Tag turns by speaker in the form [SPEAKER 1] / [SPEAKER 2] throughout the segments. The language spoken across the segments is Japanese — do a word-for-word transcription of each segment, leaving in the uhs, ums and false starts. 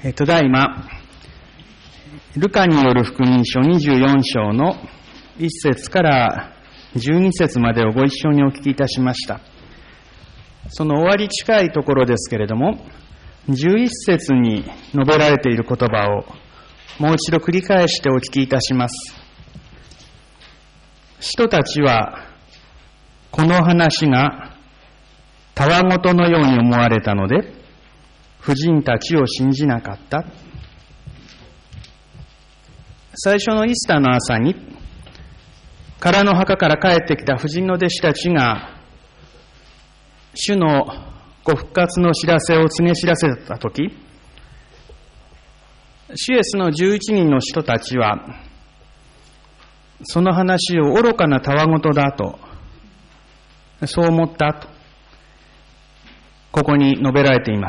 [SPEAKER 1] ただいま、ルカによる福音書にじゅうよん章のいっ節からじゅうに節までをご一緒にお聞きいたしました。その終わり近いところですけれども、じゅういっ節に述べられている言葉をもう一度繰り返してお聞きいたします。使徒たちはこの話がたわごとのように思われたので、婦人たちを信じなかった。最初のイースターの朝に、空の墓から帰ってきた婦人の弟子たちが、主のご復活の知らせを告げ知らせたとき、主イエスのじゅういちにんの使徒たちは、その話を愚かなたわごとだと、そう思ったと、ここに述べられています。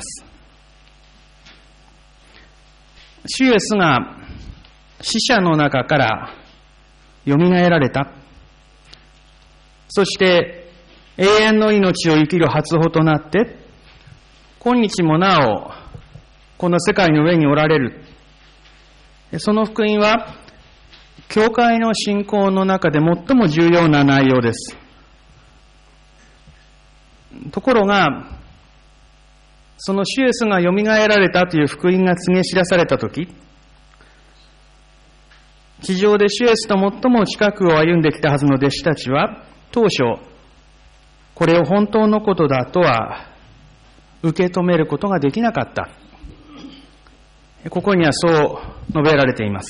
[SPEAKER 1] 主イエスが死者の中からよみがえられた。そして永遠の命を生きる初歩となって、今日もなおこの世界の上におられる。その福音は教会の信仰の中で最も重要な内容です。ところが、その主イエスがよみがえられたという福音が告げ知らされたとき、地上で主イエスと最も近くを歩んできたはずの弟子たちは、当初、これを本当のことだとは受け止めることができなかった。ここにはそう述べられています。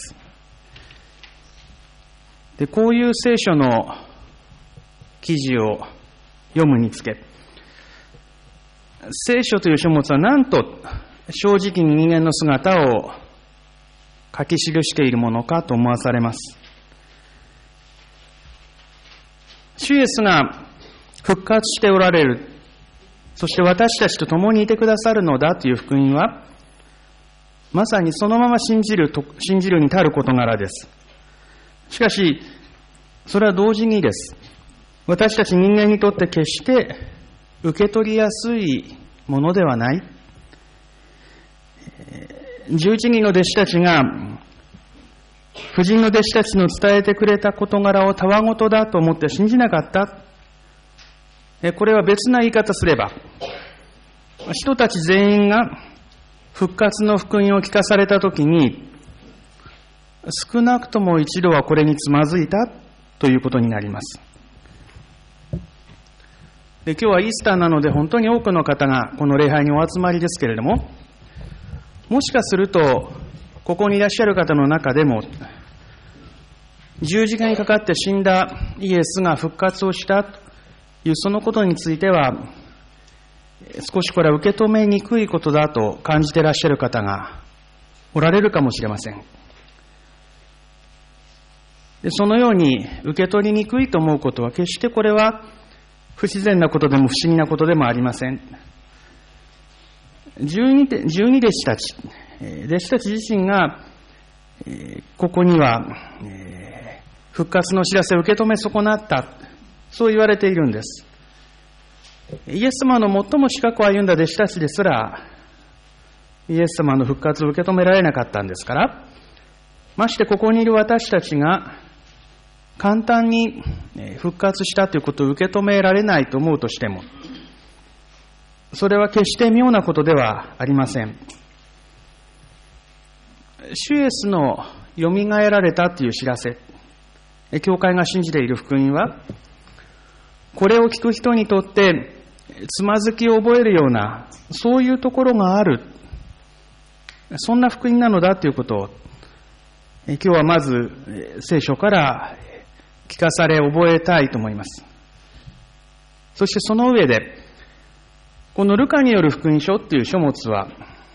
[SPEAKER 1] で、こういう聖書の記事を読むにつけ、聖書という書物はなんと正直に人間の姿を書き記しているものかと思わされます。主イエスが復活しておられる、そして私たちと共にいてくださるのだという福音は、まさにそのまま信じると、信じるに足る事柄です。しかし、それは同時にです。私たち人間にとって決して受け取りやすいものではない。じゅういちにんの弟子たちが、婦人の弟子たちの伝えてくれた事柄をたわごとだと思って信じなかった。これは別な言い方すれば、人たち全員が復活の福音を聞かされたときに、少なくとも一度はこれにつまずいたということになります。で、今日はイースターなので本当に多くの方がこの礼拝にお集まりですけれども、もしかするとここにいらっしゃる方の中でも、十字架にかかって死んだイエスが復活をしたというそのことについては、少しこれは受け止めにくいことだと感じていらっしゃる方がおられるかもしれません。で、そのように受け取りにくいと思うことは、決してこれは不自然なことでも不思議なことでもありません。十二、十二弟子たち、弟子たち自身が、ここには復活の知らせを受け止め損なった、そう言われているんです。イエス様の最も近くを歩んだ弟子たちですら、イエス様の復活を受け止められなかったんですから、ましてここにいる私たちが簡単に復活したということを受け止められないと思うとしても、それは決して妙なことではありません。主イエスのよみがえられたという知らせ、教会が信じている福音は、これを聞く人にとってつまずきを覚えるような、そういうところがある、そんな福音なのだということを、今日はまず聖書から聞かされ覚えたいと思います。そしてその上で、このルカによる福音書という書物は、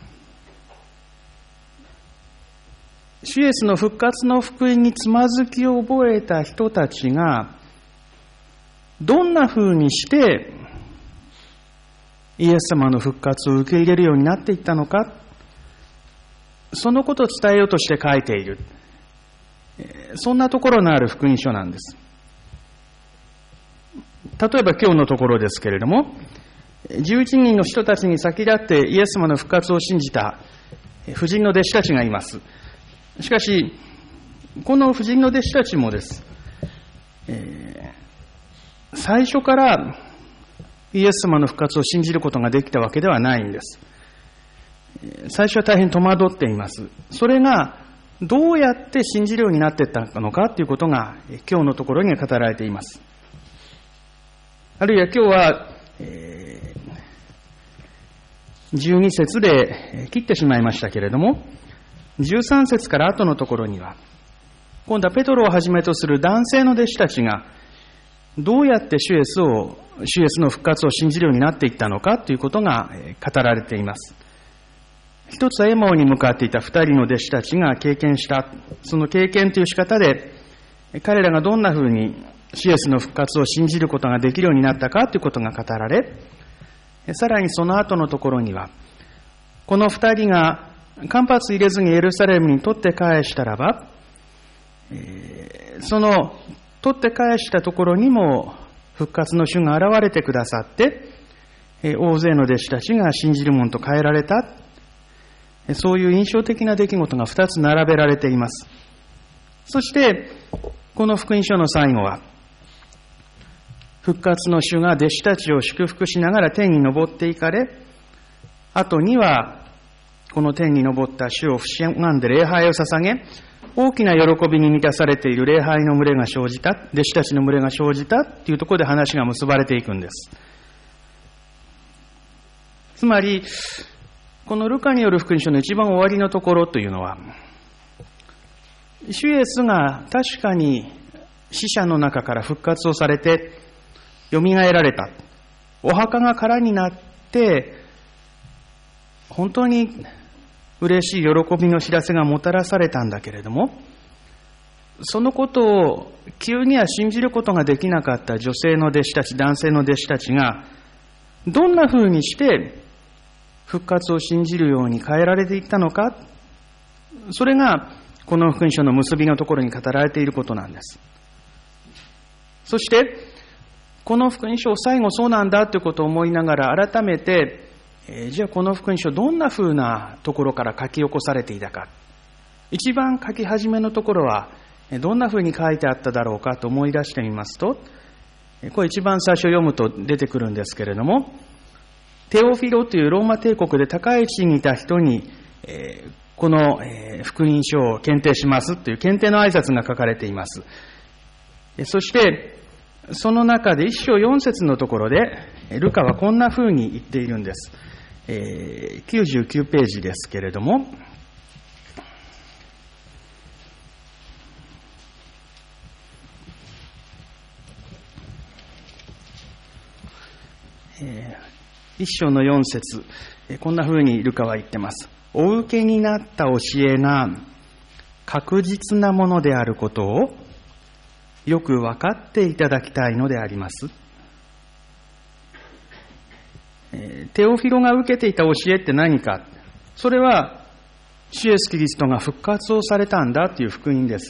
[SPEAKER 1] 主イエスの復活の福音につまずきを覚えた人たちが、どんな風にしてイエス様の復活を受け入れるようになっていったのか、そのことを伝えようとして書いている、そんなところのある福音書なんです。例えば今日のところですけれども、じゅういちにんの人たちに先立ってイエス様の復活を信じた婦人の弟子たちがいます。しかし、この婦人の弟子たちもです、えー、最初からイエス様の復活を信じることができたわけではないんです。最初は大変戸惑っています。それがどうやって信じるようになっていったのかということが今日のところに語られています。あるいは今日は、えー、じゅうに節で切ってしまいましたけれども、じゅうさん節から後のところには、今度はペトロをはじめとする男性の弟子たちがどうやって主イエスを、主イエスの復活を信じるようになっていったのかということが語られています。一つはエマオに向かっていた二人の弟子たちが経験した、その経験という仕方で、彼らがどんなふうに主イエスの復活を信じることができるようになったかということが語られ、さらにその後のところには、この二人が間髪入れずにエルサレムに取って返したらば、その取って返したところにも復活の主が現れてくださって、大勢の弟子たちが信じる者と変えられた。そういう印象的な出来事が二つ並べられています。そして、この福音書の最後は、復活の主が弟子たちを祝福しながら天に昇っていかれ、後には、この天に昇った主を不思んで礼拝を捧げ、大きな喜びに満たされている礼拝の群れが生じた、弟子たちの群れが生じたというところで話が結ばれていくんです。つまり、このルカによる福音書の一番終わりのところというのは、主イエスが確かに死者の中から復活をされて、蘇られた。お墓が空になって、本当に嬉しい喜びの知らせがもたらされたんだけれども、そのことを急には信じることができなかった女性の弟子たち、男性の弟子たちが、どんな風にして復活を信じるように変えられていったのか、それがこの福音書の結びのところに語られていることなんです。そして、この福音書を最後そうなんだということを思いながら改めて、えー、じゃあこの福音書どんな風なところから書き起こされていたか。一番書き始めのところはどんな風に書いてあっただろうかと思い出してみますと、これ一番最初読むと出てくるんですけれども、テオフィロというローマ帝国で高い地位にいた人に、えー、この、えー、福音書を検定しますという検定の挨拶が書かれています。そして、その中で一章四節のところで、ルカはこんな風に言っているんです。えー、きゅうじゅうきゅうページですけれども、えー、一章の四節、こんな風にルカは言ってます。お受けになった教えが確実なものであることをよく分かっていただきたいのであります。テオフィロが受けていた教えって何か。それは、主イエスキリストが復活をされたんだという福音です。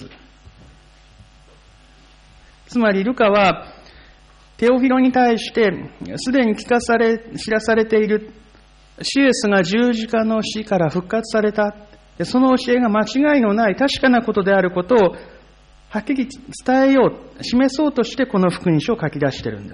[SPEAKER 1] つまり、ルカは、テオフィロに対して、すでに聞かされ、知らされている、主イエスが十字架の死から復活された。その教えが間違いのない確かなことであることを、はっきり伝えよう、示そうとしてこの福音書を書き出しているんです。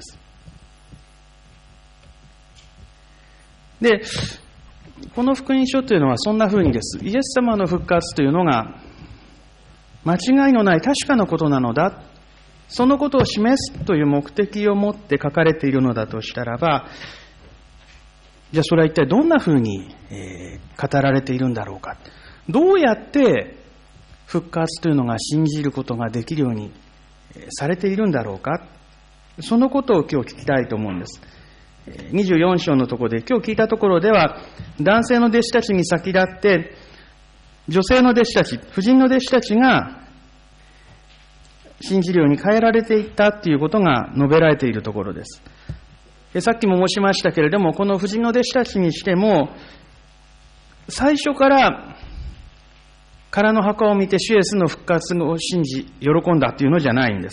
[SPEAKER 1] で、この福音書というのはそんな風にです。イエス様の復活というのが間違いのない確かなことなのだ。そのことを示すという目的を持って書かれているのだとしたらば、じゃあそれは一体どんな風に、えー、語られているんだろうか。どうやって復活というのが信じることができるようにされているんだろうか。そのことを今日聞きたいと思うんです。にじゅうよん章のところで、今日聞いたところでは、男性の弟子たちに先立って、女性の弟子たち、婦人の弟子たちが信じるように変えられていったということが述べられているところです。さっきも申しましたけれども、この婦人の弟子たちにしても、最初から空の墓を見て主イエスの復活を信じ、喜んだというのじゃないんです。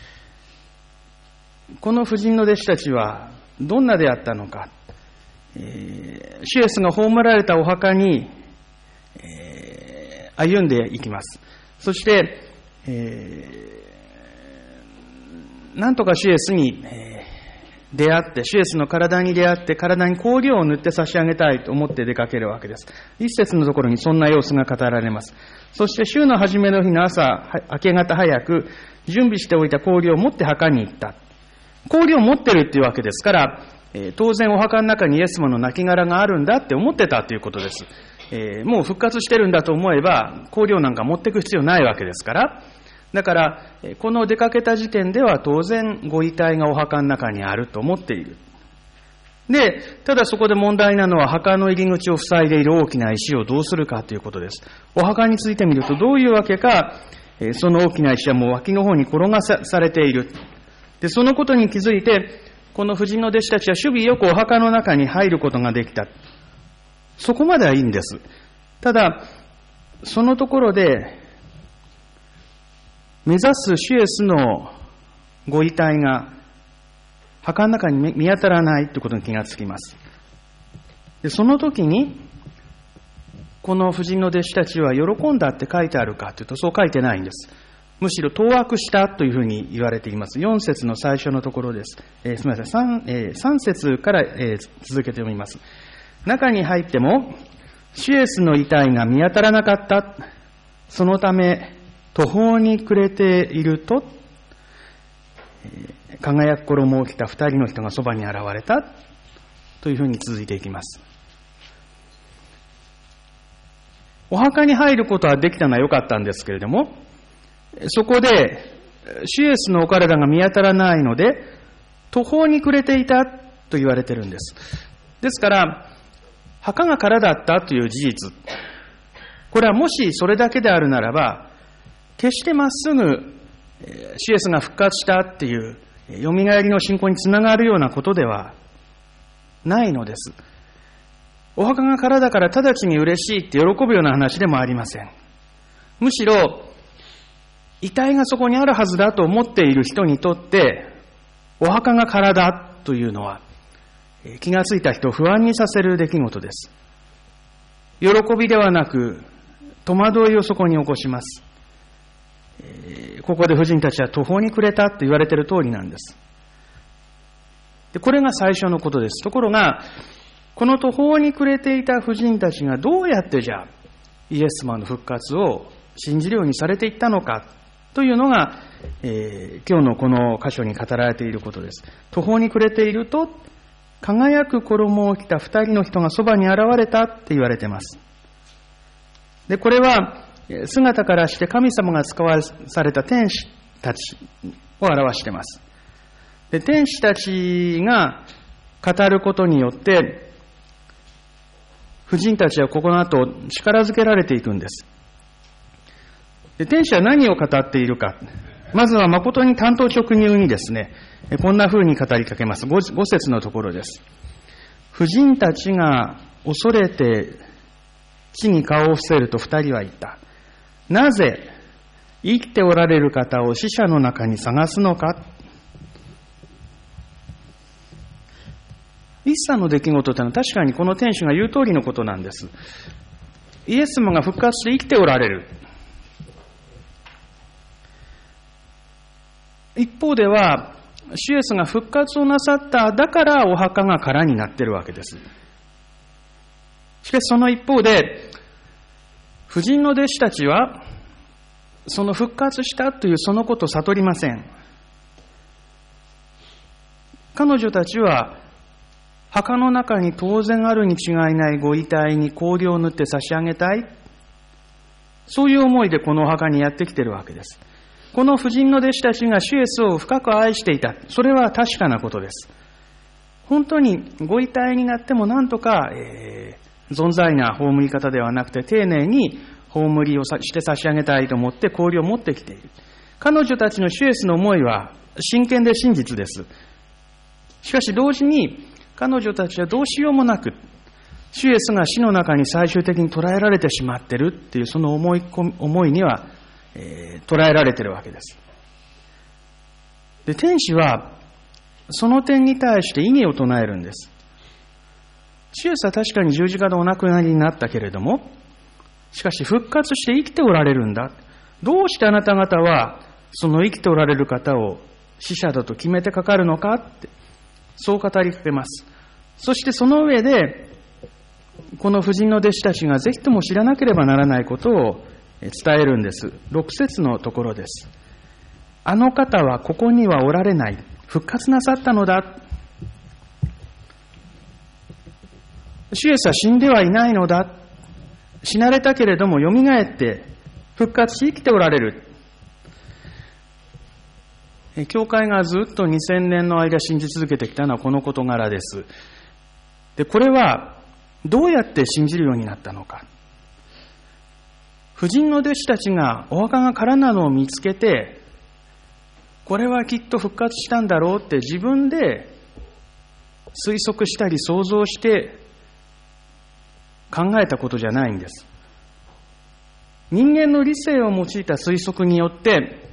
[SPEAKER 1] この婦人の弟子たちは、どんなであったのか、えー、主イエスが葬られたお墓にえー、歩んでいきます。そして、えー、なんとか主イエスに、えー、出会って、主イエスの体に出会って、体に香料を塗って差し上げたいと思って出かけるわけです。一節のところにそんな様子が語られます。そして週の初めの日の朝、明け方早く、準備しておいた香料を持って墓に行った。香料を持ってるっていうわけですから、えー、当然お墓の中にイエス様の亡骸があるんだって思ってたということです。えー、もう復活してるんだと思えば、香料なんか持っていく必要ないわけですから、だから、この出かけた時点では当然ご遺体がお墓の中にあると思っている。で、ただそこで問題なのは墓の入り口を塞いでいる大きな石をどうするかということです。お墓についてみるとどういうわけか、その大きな石はもう脇の方に転がされている。で、そのことに気づいて、この婦人の弟子たちは守備よくお墓の中に入ることができた。そこまではいいんです。ただ、そのところで、目指す主イエスのご遺体が墓の中に見当たらないということに気がつきます。で、その時に、この婦人の弟子たちは喜んだって書いてあるかというと、そう書いてないんです。むしろ当惑したというふうに言われています。よん節の最初のところです。えー、すみません 3,、えー、さん節から、えー、続けて読みます。中に入っても、主イエスの遺体が見当たらなかった。そのため、途方に暮れていると、えー、輝く衣を着た二人の人がそばに現れたというふうに続いていきます。お墓に入ることはできたのは良かったんですけれども、そこで主イエスのお体が見当たらないので途方に暮れていたと言われているんです。ですから墓が空だったという事実、これはもしそれだけであるならば、決してまっすぐ主イエスが復活したっていうよみがえりの信仰につながるようなことではないのです。お墓が空だから直ちに嬉しいって喜ぶような話でもありません。むしろ遺体がそこにあるはずだと思っている人にとってお墓が空だというのは気がついた人を不安にさせる出来事です。喜びではなく戸惑いをそこに起こします。ここで婦人たちは途方に暮れたと言われている通りなんです。で、これが最初のことです。ところがこの途方に暮れていた婦人たちがどうやってじゃあイエス様の復活を信じるようにされていったのかというのが、えー、今日のこの箇所に語られていることです。途方に暮れていると輝く衣を着た二人の人がそばに現れたって言われています。で、これは姿からして神様が使わされた天使たちを表しています。で、天使たちが語ることによって婦人たちはここの後力づけられていくんです。で、天使は何を語っているか。まずは誠に単刀直入にですね、こんな風に語りかけます。 5, 5節のところです。婦人たちが恐れて地に顔を伏せると二人は言った。なぜ生きておられる方を死者の中に探すのか。一切の出来事というのは確かにこの天使が言う通りのことなんです。イエス様が復活して生きておられる。一方では主イエスが復活をなさっただからお墓が空になっているわけです。しかしその一方で婦人の弟子たちはその復活したというそのことを悟りません。彼女たちは墓の中に当然あるに違いないご遺体に香料を塗って差し上げたい、そういう思いでこのお墓にやってきているわけです。この婦人の弟子たちが主イエスを深く愛していた、それは確かなことです。本当にご遺体になってもなんとか、えー、存在な葬り方ではなくて丁寧に葬りをして差し上げたいと思って香料を持ってきている。彼女たちの主イエスの思いは真剣で真実です。しかし同時に彼女たちはどうしようもなく、主イエスが死の中に最終的に捉えられてしまっているっていうその思い、思いには、えー、捉えられているわけです。で、天使はその点に対して異議を唱えるんです。主イエスは確かに十字架でお亡くなりになったけれども、 しかし復活して生きておられるんだ。どうしてあなた方はその生きておられる方を死者だと決めてかかるのかって、そう語りかけます。そしてその上で、この婦人の弟子たちがぜひとも知らなければならないことを伝えるんです。ろく節のところです。あの方はここにはおられない。復活なさったのだ。主イエスは死んではいないのだ。死なれたけれどもよみがえって復活し生きておられる。教会がずっとにせんねんの間信じ続けてきたのはこの事柄です。で、これはどうやって信じるようになったのか。婦人の弟子たちがお墓が空なのを見つけて、これはきっと復活したんだろうって自分で推測したり想像して考えたことじゃないんです。人間の理性を用いた推測によって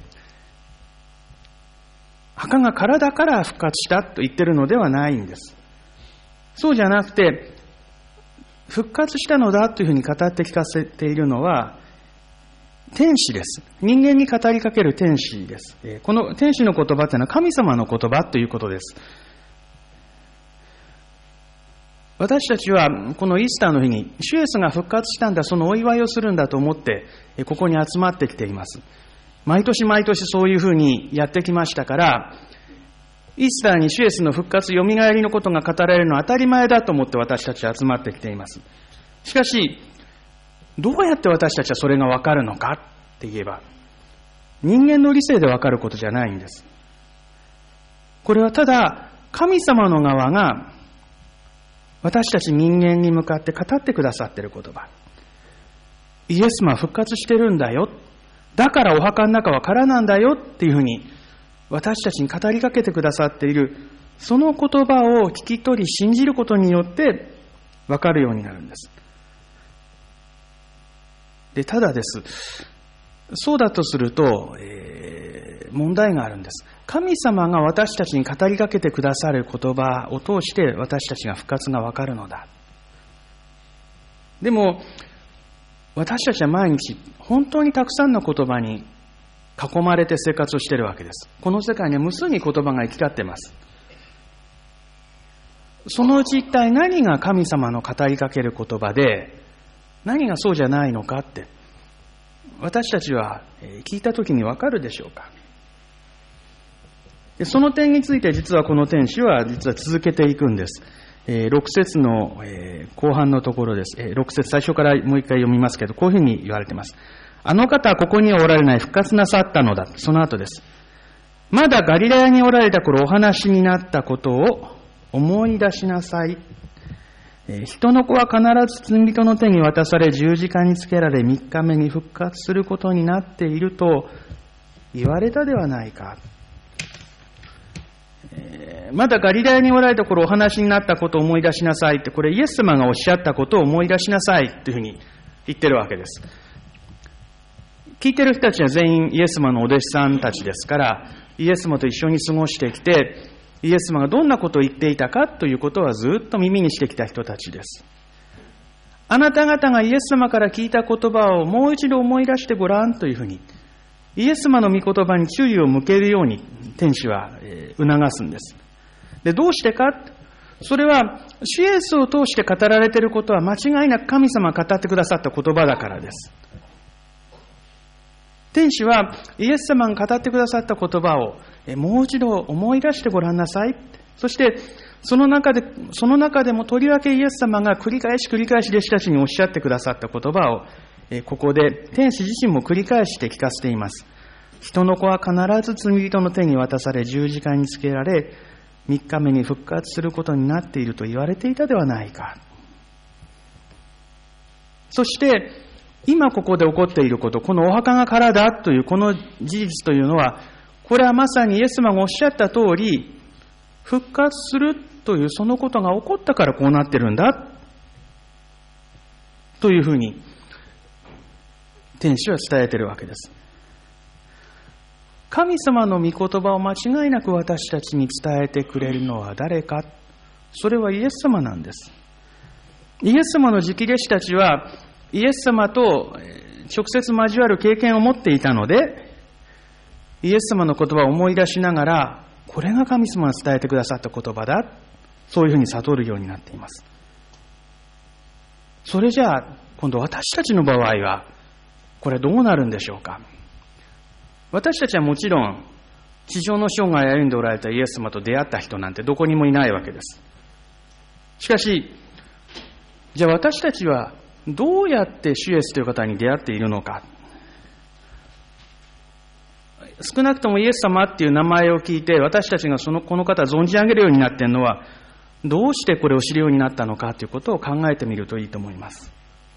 [SPEAKER 1] 墓が空だから復活したと言ってるのではないんです。そうじゃなくて、復活したのだというふうに語って聞かせているのは天使です。人間に語りかける天使です。この天使の言葉というのは神様の言葉ということです。私たちはこのイースターの日に主イエスが復活したんだ、そのお祝いをするんだと思ってここに集まってきています。毎年毎年そういうふうにやってきましたから、イースターに主イエスの復活、よみがえりのことが語られるのは当たり前だと思って私たちは集まってきています。しかし、どうやって私たちはそれがわかるのかって言えば、人間の理性でわかることじゃないんです。これはただ神様の側が私たち人間に向かって語ってくださっている言葉。イエス様は復活してるんだよ。だからお墓の中は空なんだよっていうふうに私たちに語りかけてくださっている、その言葉を聞き取り信じることによって分かるようになるんです。で、ただです。そうだとすると、えー、問題があるんです。神様が私たちに語りかけてくださる言葉を通して私たちが復活が分かるのだ。でも、私たちは毎日本当にたくさんの言葉に囲まれて生活をしているわけです。この世界には無数に言葉が行き交っています。そのうち一体何が神様の語りかける言葉で、何がそうじゃないのかって、私たちは聞いたときにわかるでしょうか。で、その点について実はこの天使は実は続けていくんです。えー、ろく節の、えー、後半のところです。えー、ろく節最初からもう一回読みますけど、こういうふうに言われています。あの方はここにはおられない、復活なさったのだ。その後です。まだガリラヤにおられた頃お話になったことを思い出しなさい。えー、人の子は必ず罪人の手に渡され十字架につけられみっかめに復活することになっていると言われたではないか。えー、まだガリラヤにおられた頃お話になったことを思い出しなさいって、これイエス様がおっしゃったことを思い出しなさいというふうに言ってるわけです。聞いてる人たちは全員イエス様のお弟子さんたちですから、イエス様と一緒に過ごしてきて、イエス様がどんなことを言っていたかということはずっと耳にしてきた人たちです。あなた方がイエス様から聞いた言葉をもう一度思い出してごらんというふうに、イエス様の御言葉に注意を向けるように天使は促すんです。で、どうしてか？それは主イエスを通して語られていることは間違いなく神様が語ってくださった言葉だからです。天使はイエス様が語ってくださった言葉をもう一度思い出してごらんなさい。そしてその中で、その中でもとりわけイエス様が繰り返し繰り返し弟子たちにおっしゃってくださった言葉をここで天使自身も繰り返して聞かせています。人の子は必ず罪人の手に渡され十字架につけられみっかめに復活することになっていると言われていたではないか。そして今ここで起こっていること、このお墓が空だというこの事実というのは、これはまさにイエス様がおっしゃった通り、復活するというそのことが起こったからこうなってるんだというふうに天使は伝えているわけです。神様の御言葉を間違いなく私たちに伝えてくれるのは誰か。それはイエス様なんです。イエス様の直弟子たちはイエス様と直接交わる経験を持っていたので、イエス様の言葉を思い出しながら、これが神様が伝えてくださった言葉だ、そういうふうに悟るようになっています。それじゃあ今度私たちの場合はこれどうなるんでしょうか。私たちはもちろん地上の生涯を歩んでおられたイエス様と出会った人なんてどこにもいないわけです。しかし、じゃあ私たちはどうやって主イエスという方に出会っているのか。少なくともイエス様っていう名前を聞いて私たちがそのこの方を存じ上げるようになっているのは、どうしてこれを知るようになったのかということを考えてみるといいと思います。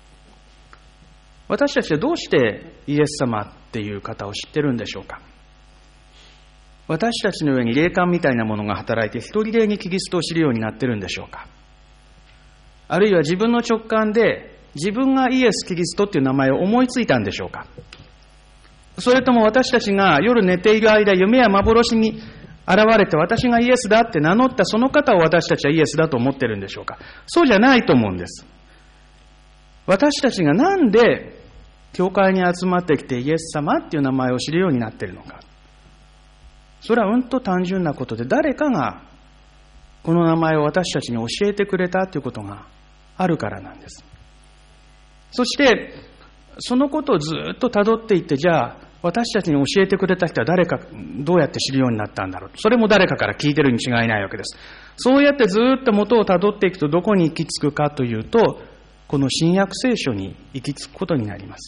[SPEAKER 1] 私たちはどうしてイエス様っていう方を知ってるんでしょうか。私たちの上に霊感みたいなものが働いて一人霊にキリストを知るようになってるんでしょうか。あるいは自分の直感で自分がイエス・キリストっていう名前を思いついたんでしょうか。それとも私たちが夜寝ている間、夢や幻に現れて私がイエスだって名乗ったその方を私たちはイエスだと思ってるんでしょうか。そうじゃないと思うんです。私たちがなんで教会に集まってきてイエス様っていう名前を知るようになっているのか。それはうんと単純なことで、誰かがこの名前を私たちに教えてくれたということがあるからなんです。そしてそのことをずっと辿っていって、じゃあ私たちに教えてくれた人は誰か、どうやって知るようになったんだろう。それも誰かから聞いてるに違いないわけです。そうやってずっと元を辿っていくとどこに行き着くかというと、この新約聖書に行き着くことになります。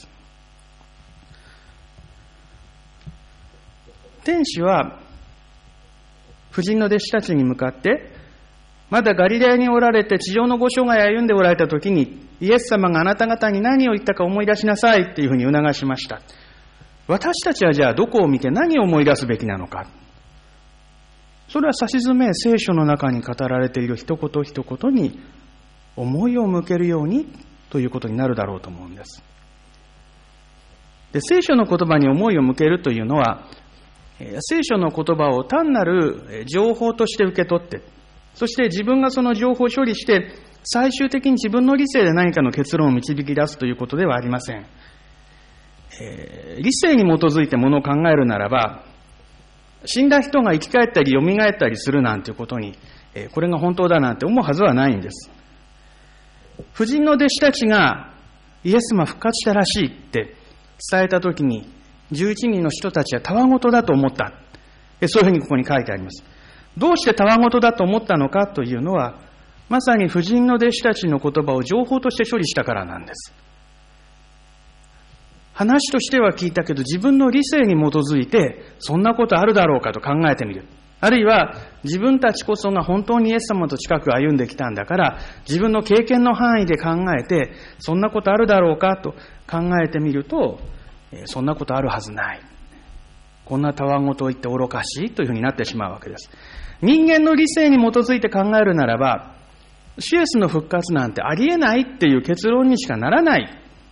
[SPEAKER 1] 天使は婦人の弟子たちに向かって、まだガリラヤにおられて地上のご生涯を歩んでおられた時に、イエス様があなた方に何を言ったか思い出しなさいっていうふうに促しました。私たちはじゃあどこを見て何を思い出すべきなのか。それはさしずめ聖書の中に語られている一言一言に思いを向けるようにということになるだろうと思うんです。で、聖書の言葉に思いを向けるというのは、聖書の言葉を単なる情報として受け取って、そして自分がその情報を処理して最終的に自分の理性で何かの結論を導き出すということではありません。えー、理性に基づいてものを考えるならば、死んだ人が生き返ったり蘇ったりするなんていうことに、えー、これが本当だなんて思うはずはないんです。婦人の弟子たちがイエス様復活したらしいって伝えたときに、じゅういちにんの人たちはたわごとだと思った。そういうふうにここに書いてあります。どうしてたわごとだと思ったのかというのは、まさに婦人の弟子たちの言葉を情報として処理したからなんです。話としては聞いたけど、自分の理性に基づいてそんなことあるだろうかと考えてみる。あるいは自分たちこそが本当にイエス様と近く歩んできたんだから、自分の経験の範囲で考えてそんなことあるだろうかと考えてみると、そんなことあるはずない、こんなたわごとを言って愚かしいというふうになってしまうわけです。人間の理性に基づいて考えるならば、主イエスの復活なんてありえないっていう結論にしかならない。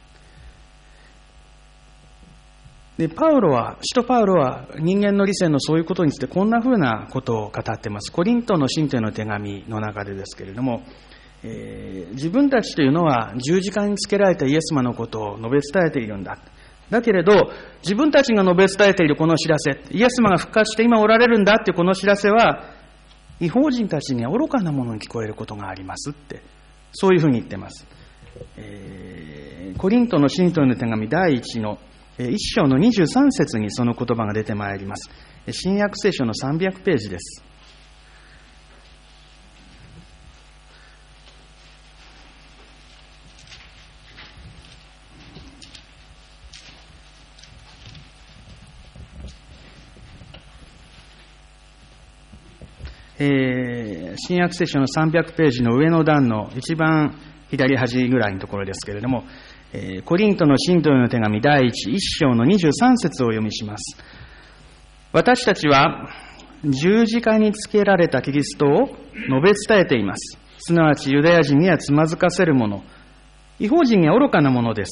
[SPEAKER 1] で、パウロは、使徒パウロは人間の理性のそういうことについてこんなふうなことを語っています。コリントの信徒への手紙の中でですけれども、えー、自分たちというのは十字架につけられたイエス様のことを述べ伝えているんだ。だけれど、自分たちが述べ伝えているこの知らせ、イエス様が復活して今おられるんだっていうこの知らせは、異邦人たちには愚かなものに聞こえることがありますって、そういうふうに言ってます。えー、コリントの信徒への手紙第一の一章のにじゅうさん節にその言葉が出てまいります。新約聖書のさんびゃくページです。えー、新約聖書のさんびゃくページの上の段の一番左端ぐらいのところですけれども、えー、コリントの信徒への手紙第一一章のにじゅうさん節を読みします。私たちは十字架につけられたキリストを述べ伝えています。すなわちユダヤ人にはつまずかせるもの、異邦人には愚かなものです。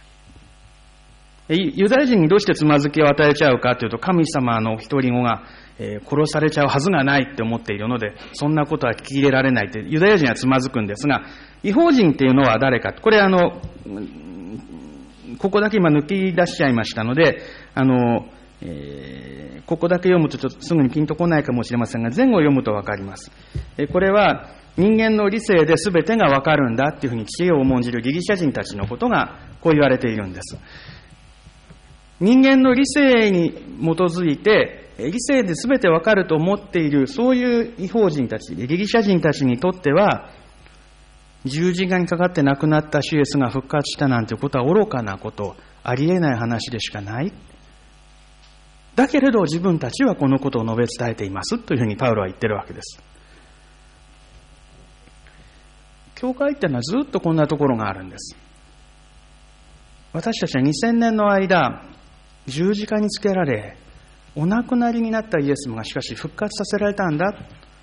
[SPEAKER 1] ユダヤ人にどうしてつまずきを与えちゃうかというと、神様の一人子が殺されちゃうはずがないって思っているので、そんなことは聞き入れられないってユダヤ人はつまずくんですが、異邦人っていうのは誰か、これあのここだけ今抜き出しちゃいましたので、あの、えー、ここだけ読むとちょっとすぐにピンとこないかもしれませんが、前後読むとわかります。えー、これは人間の理性で全てがわかるんだっていうふうに知恵を重んじるギリシャ人たちのことがこう言われているんです。人間の理性に基づいて、理性で全てわかると思っている、そういう異邦人たち、ギリシャ人たちにとっては、十字架にかかって亡くなった主イエスが復活したなんてことは愚かなこと、ありえない話でしかない。だけれど自分たちはこのことを述べ伝えていますというふうにパウロは言ってるわけです。教会ってのはずっとこんなところがあるんです。私たちはにせんねんの間、十字架につけられ、お亡くなりになったイエスがしかし復活させられたんだ。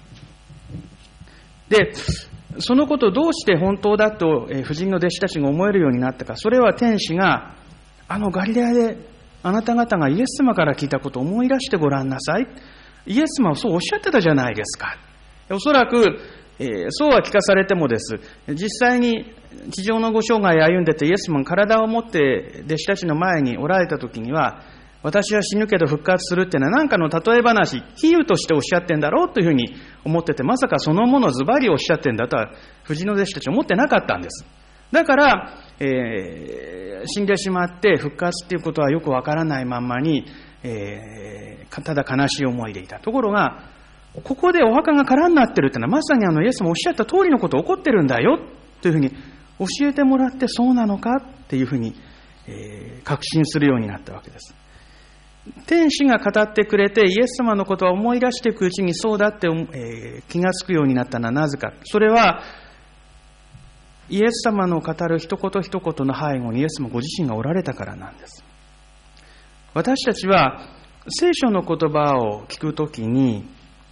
[SPEAKER 1] で、そのことをどうして本当だと婦人の弟子たちが思えるようになったか、それは天使があのガリレアであなた方がイエス様から聞いたことを思い出してごらんなさい。イエス様はそうおっしゃってたじゃないですか。おそらく、えー、そうは聞かされてもです、実際に地上のご生涯を歩んでてイエス様が体を持って弟子たちの前におられた時には、私は死ぬけど復活するっていうのは何かの例え話、比喩としておっしゃってんだろうというふうに思ってて、まさかそのものをズバリおっしゃってんだとは婦人の弟子たちは思ってなかったんです。だから、えー、死んでしまって復活っていうことはよくわからないまんまに、えー、ただ悲しい思いでいた。ところが、ここでお墓が空になってるってのはまさにあのイエスもおっしゃった通りのことが起こってるんだよというふうに教えてもらって、そうなのかっていうふうに、えー、確信するようになったわけです。天使が語ってくれてイエス様のことを思い出していくうちにそうだって、えー、気がつくようになったのはなぜか。それはイエス様の語る一言一言の背後にイエス様ご自身がおられたからなんです。私たちは聖書の言葉を聞くときに、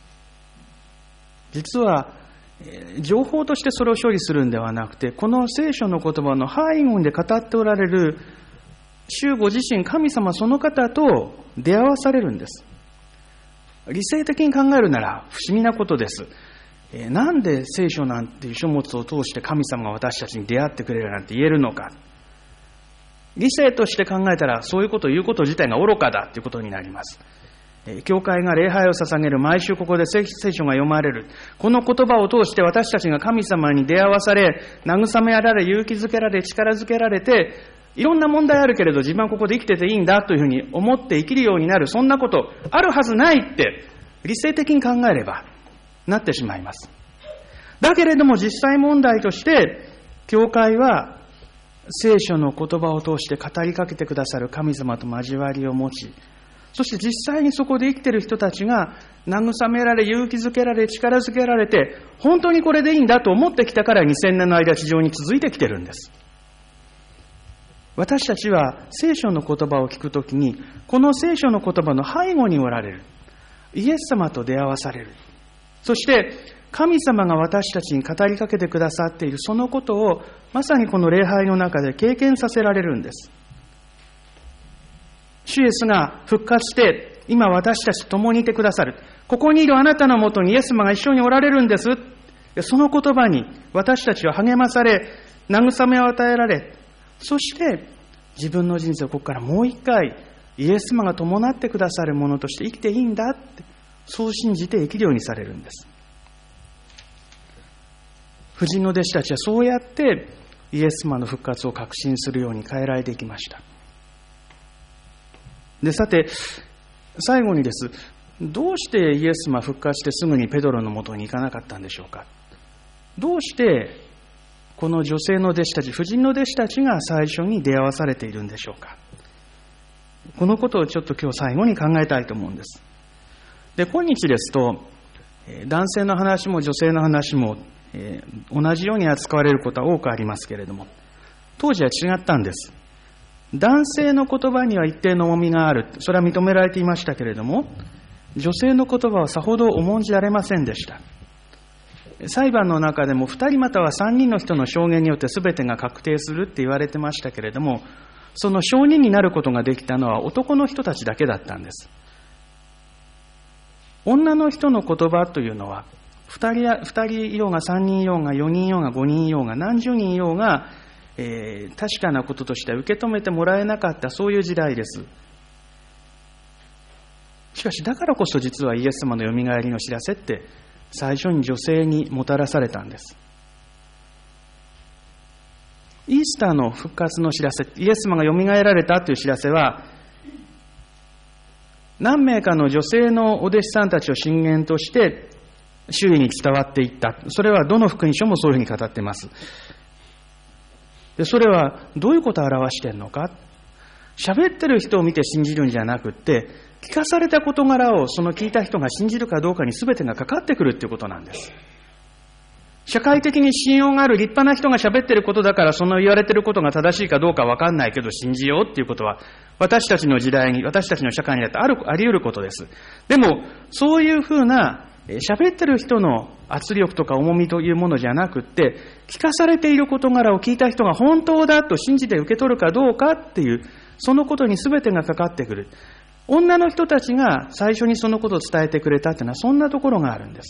[SPEAKER 1] 実は情報としてそれを処理するんではなくて、この聖書の言葉の背後で語っておられる主ご自身、神様その方と出会わされるんです。理性的に考えるなら不思議なことです。えー、なんで聖書なんていう書物を通して神様が私たちに出会ってくれるなんて言えるのか。理性として考えたらそういうことを言うこと自体が愚かだということになります。えー、教会が礼拝を捧げる、毎週ここで聖書が読まれる、この言葉を通して私たちが神様に出会わされ、慰められ、勇気づけられ、力づけられて、いろんな問題あるけれど自分はここで生きてていいんだというふうに思って生きるようになる、そんなことあるはずないって理性的に考えればなってしまいます。だけれども実際問題として教会は聖書の言葉を通して語りかけてくださる神様と交わりを持ち、そして実際にそこで生きている人たちが慰められ、勇気づけられ、力づけられて、本当にこれでいいんだと思ってきたからにせんねんの間地上に続いてきてるんです。私たちは聖書の言葉を聞くときに、この聖書の言葉の背後におられるイエス様と出会わされる。そして神様が私たちに語りかけてくださっているそのことをまさにこの礼拝の中で経験させられるんです。主イエスが復活して今私たちと共にいてくださる。ここにいるあなたのもとにイエス様が一緒におられるんです。その言葉に私たちは励まされ、慰めを与えられ、そして自分の人生をここからもう一回イエス様が伴ってくださるものとして生きていいんだって、そう信じて生きるようにされるんです。婦人の弟子たちはそうやってイエス様の復活を確信するように変えられていきました。で、さて最後にです、どうしてイエス様復活してすぐにペドロのもとに行かなかったんでしょうか。どうしてこの女性の弟子たち、婦人の弟子たちが最初に出会わされているんでしょうか。このことをちょっと今日最後に考えたいと思うんです。で、今日ですと男性の話も女性の話も同じように扱われることは多くありますけれども、当時は違ったんです。男性の言葉には一定の重みがある、それは認められていましたけれども、女性の言葉はさほど重んじられませんでした。裁判の中でもふたりまたはさんにんの人の証言によって全てが確定するって言われてましたけれども、その証人になることができたのは男の人たちだけだったんです。女の人の言葉というのはふたり、ふたりいようがさんにんいようがよにんいようがごにんいようが何十人いようがえー、確かなこととしては受け止めてもらえなかった、そういう時代です。しかしだからこそ実はイエス様のよみがえりの知らせって最初に女性にもたらされたんです。イースターの復活の知らせ、イエス様がよみがえられたという知らせは、何名かの女性のお弟子さんたちを震源として周囲に伝わっていった。それはどの福音書もそういうふうに語っています。で、それはどういうことを表しているのか。喋ってる人を見て信じるんじゃなくって、聞かされた事柄をその聞いた人が信じるかどうかに全てがかかってくるということなんです。社会的に信用がある立派な人が喋ってることだから、その言われてることが正しいかどうかわかんないけど信じようっていうことは、私たちの時代に、私たちの社会にだってある、あり得ることです。でも、そういうふうな喋ってる人の圧力とか重みというものじゃなくって、聞かされている事柄を聞いた人が本当だと信じて受け取るかどうかっていう、そのことに全てがかかってくる。女の人たちが最初にそのことを伝えてくれたっていうのは、そんなところがあるんです。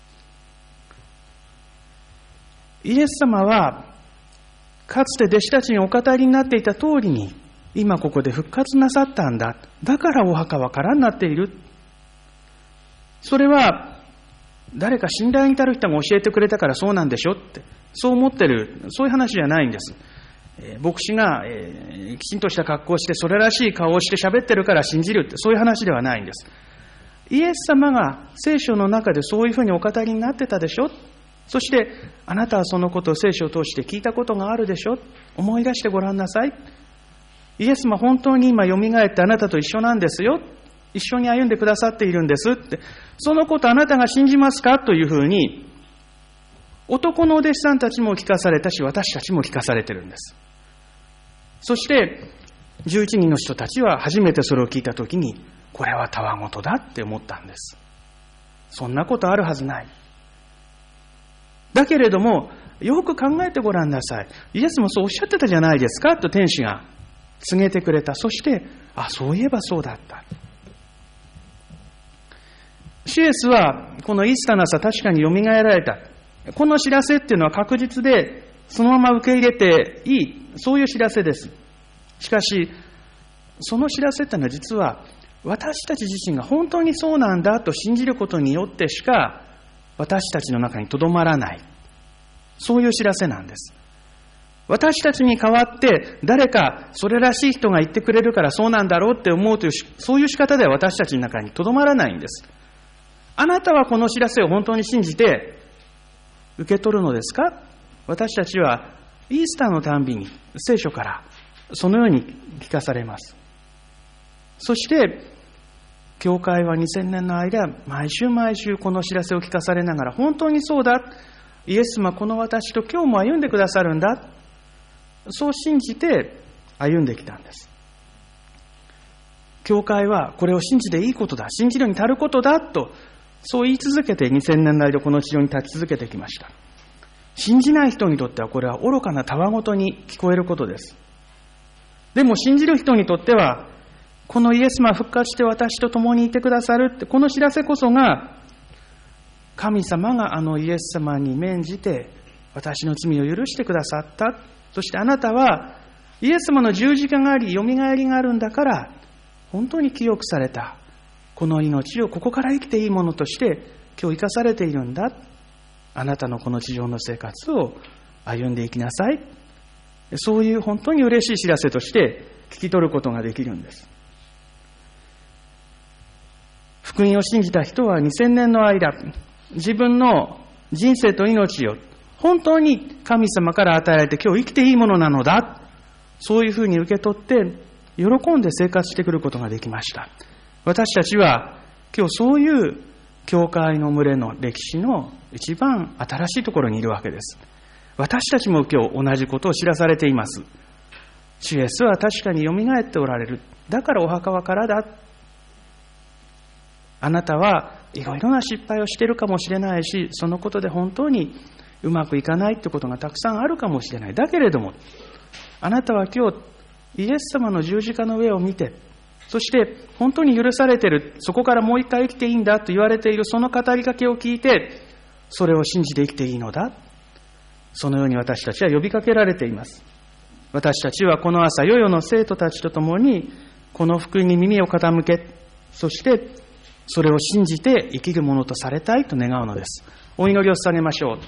[SPEAKER 1] イエス様はかつて弟子たちにお語りになっていた通りに今ここで復活なさったんだ。だからお墓は空になっている。それは誰か信頼に至る人が教えてくれたからそうなんでしょってそう思ってる、そういう話じゃないんです。えー、牧師が、えー、きちんとした格好をしてそれらしい顔をして喋ってるから信じるってそういう話ではないんです。イエス様が聖書の中でそういうふうにお語りになってたでしょ。そしてあなたはそのことを聖書を通して聞いたことがあるでしょ。思い出してごらんなさい。イエス様本当に今よみがえってあなたと一緒なんですよ。一緒に歩んでくださっているんですって。そのことあなたが信じますかというふうに男のお弟子さんたちも聞かされたし、私たちも聞かされてるんです。そしてじゅういちにんの人たちは初めてそれを聞いたときに、これはたわごとだって思ったんです。そんなことあるはずない。だけれどもよく考えてごらんなさい。イエスもそうおっしゃってたじゃないですかと天使が告げてくれた。そしてあ、そういえばそうだった。主イエスはこのイースターの朝確かによみがえられた。この知らせっていうのは確実でそのまま受け入れていい、そういう知らせです。しかしその知らせっていうのは実は私たち自身が本当にそうなんだと信じることによってしか私たちの中にとどまらない、そういう知らせなんです。私たちに代わって誰かそれらしい人が言ってくれるからそうなんだろうって思うという、そういう仕方では私たちの中にとどまらないんです。あなたはこの知らせを本当に信じて受け取るのですか。私たちはイースターのたんびに聖書からそのように聞かされます。そして教会はにせんねんの間毎週毎週この知らせを聞かされながら、本当にそうだ、イエス様この私と今日も歩んでくださるんだ、そう信じて歩んできたんです。教会はこれを信じていいことだ、信じるに足ることだとそう言い続けてにせんねんの間この地上に立ち続けてきました。信じない人にとってはこれは愚かなたわごとに聞こえることです。でも信じる人にとってはこのイエス様復活して私と共にいてくださるって、この知らせこそが神様があのイエス様に免じて私の罪を許してくださった。そしてあなたはイエス様の十字架がありよみがえりがあるんだから本当に清くされたこの命をここから生きていいものとして今日生かされているんだ。あなたのこの地上の生活を歩んでいきなさい。そういう本当に嬉しい知らせとして聞き取ることができるんです。福音を信じた人はにせんねんの間、自分の人生と命を本当に神様から与えられて今日生きていいものなのだ、そういうふうに受け取って喜んで生活してくることができました。私たちは今日そういう教会の群れの歴史の一番新しいところにいるわけです。私たちも今日同じことを知らされています。主イエスは確かによみがえっておられる。だからお墓は空だ。あなたはいろいろな失敗をしているかもしれないし、そのことで本当にうまくいかないということがたくさんあるかもしれない。だけれどもあなたは今日イエス様の十字架の上を見て、そして本当に許されている、そこからもう一回生きていいんだと言われているその語りかけを聞いて、それを信じて生きていいのだ、そのように私たちは呼びかけられています。 私たちはこの朝、世々の生徒たちと共に、この福音に耳を傾け、そしてそれを信じて生きるものとされたいと願うのです。お祈りを捧げましょう。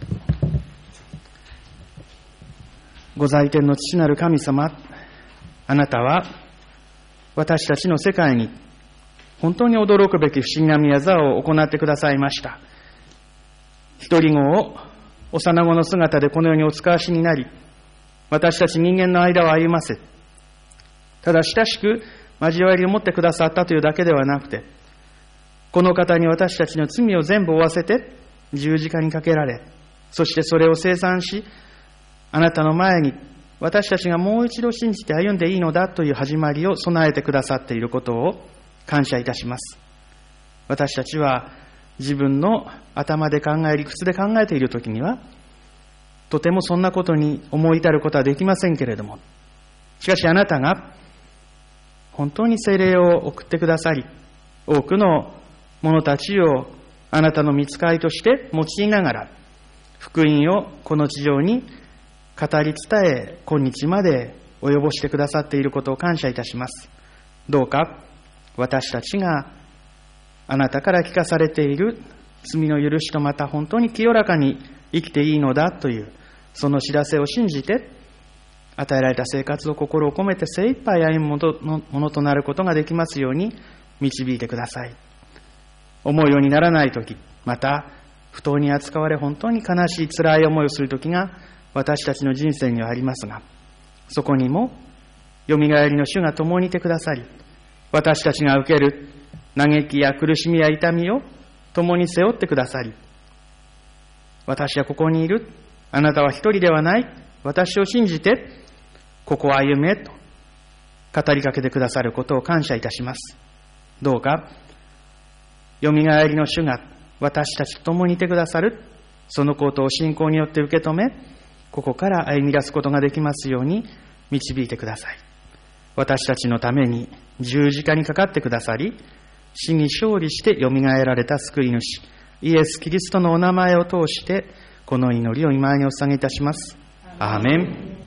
[SPEAKER 1] ご在天の父なる神様、あなたは私たちの世界に本当に驚くべき不思議な宮沢を行ってくださいました。一人子を幼子の姿でこの世にお使わしになり、私たち人間の間を歩ませ、ただ親しく交わりを持ってくださったというだけではなくて、この方に私たちの罪を全部負わせて十字架にかけられ、そしてそれを清算し、あなたの前に私たちがもう一度信じて歩んでいいのだという始まりを備えてくださっていることを感謝いたします。私たちは自分の頭で考え、理屈で考えているときには、とてもそんなことに思い至ることはできませんけれども、しかしあなたが本当に聖霊を送ってくださり、多くの者たちをあなたの御使いとして用いながら、福音をこの地上に語り伝え、今日まで及ぼしてくださっていることを感謝いたします。どうか私たちがあなたから聞かされている罪の許しと、また本当に清らかに生きていいのだというその知らせを信じて、与えられた生活を心を込めて精一杯歩むものとなることができますように導いてください。思うようにならないとき、また不当に扱われ本当に悲しい辛い思いをするときが私たちの人生にはありますが、そこにもよみがえりの主が共にいてくださり、私たちが受ける嘆きや苦しみや痛みを共に背負ってくださり、私はここにいる、あなたは一人ではない、私を信じてここを歩めと語りかけてくださることを感謝いたします。どうかよみがえりの主が私たちと共にいてくださる、そのことを信仰によって受け止め、ここから歩み出すことができますように導いてください。私たちのために十字架にかかってくださり、死に勝利してよみがえられた救い主イエス・キリストのお名前を通してこの祈りを御前にお捧げいたします。アーメン。